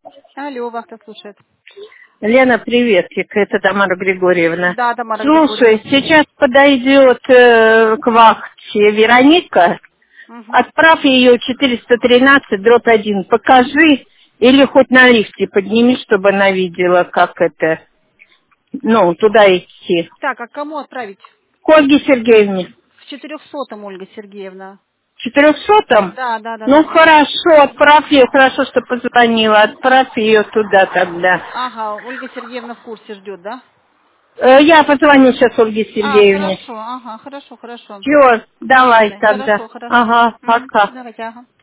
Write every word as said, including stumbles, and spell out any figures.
Алло, вахта слушает. Лена, приветик, это Тамара Григорьевна. Да, Тамара Слушай, Григорьевна. сейчас подойдет э, к вахте Вероника, Угу. отправь ее четыреста тринадцать дробь один, покажи, или хоть на лифте подними, чтобы она видела, как это, ну, туда идти. Так, а кому отправить? К Ольге Сергеевне. В четырехсотом, Ольга Сергеевна. В четырехсотом? Да, да, да, Ну, да, да. хорошо, отправь ее, хорошо, что позвонила, отправь ее туда тогда. Ага, Ольга Сергеевна в курсе ждет, да? Э, Я позвоню сейчас Ольге А, Сергеевне. хорошо, ага, хорошо, хорошо. Все, давай Ладно, тогда. хорошо, хорошо. Ага, М, пока. Давайте, ага.